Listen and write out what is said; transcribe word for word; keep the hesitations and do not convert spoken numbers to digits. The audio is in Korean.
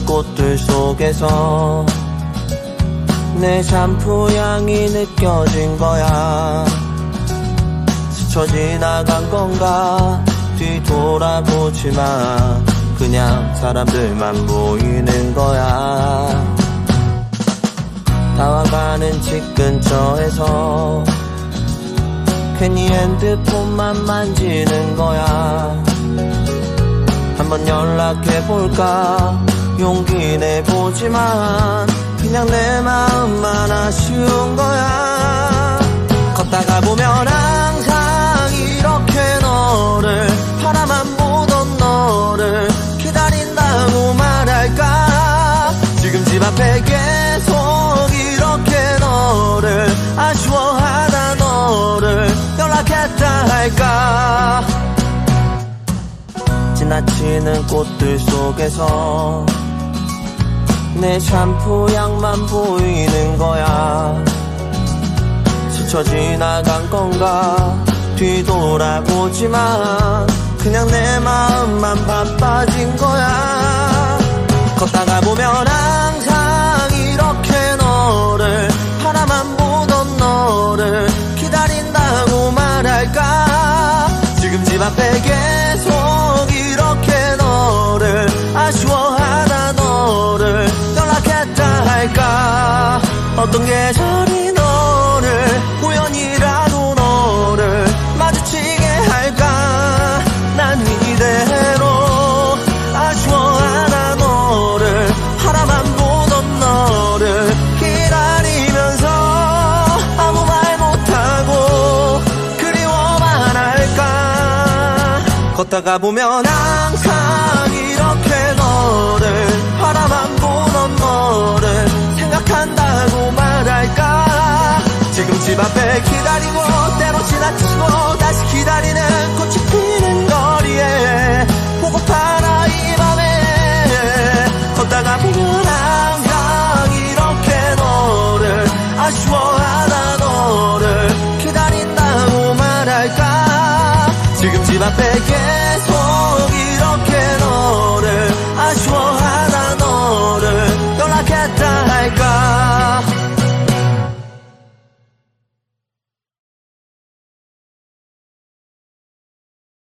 꽃들 속에서 내 샴푸 향이 느껴진 거야. 스쳐 지나간 건가 뒤돌아보지만 그냥 사람들만 보이는 거야. 다와가는 집 근처에서 괜히 핸드폰만 만지는 거야. 한번 연락해볼까 용기 내보지만 그냥 내 마음만 아쉬운 거야. 걷다가 보면 항상 이렇게 너를 바라만 보던 너를 기다린다고 말할까. 지금 집 앞에 계속 이렇게 너를 아쉬워하다 너를 연락했다 할까. 지나치는 꽃들 속에서 내 샴푸 향만 보이는 거야. 스쳐 지나간 건가 뒤돌아보지만 그냥 내 마음만 바빠진 거야. 걷다가 보면 항상 이렇게 너를 바라만 보던 너를 기다린다고 말할까. 지금 집 앞에 계속 이렇게 너를 아쉬워하다 너를 연락했다 할까. 어떤 계절이 너를 우연이라도 너를 마주치게 할까. 난 이대로 아쉬워하다 너를 바라만 보던 너를 기다리면서 아무 말 못하고 그리워만 할까. 걷다가 보면 항상 이렇게 너를 바라만 보던 너를 생각한다고 말할까. 지금 집 앞에 기다리고 때로 지나치고 다시 기다리는 꽃이 피는 거리에 보고파라 이 밤에. 걷다가 보면 항상 이렇게 너를 아쉬워하다 너를 기다린다고 말할까. 지금 집 앞에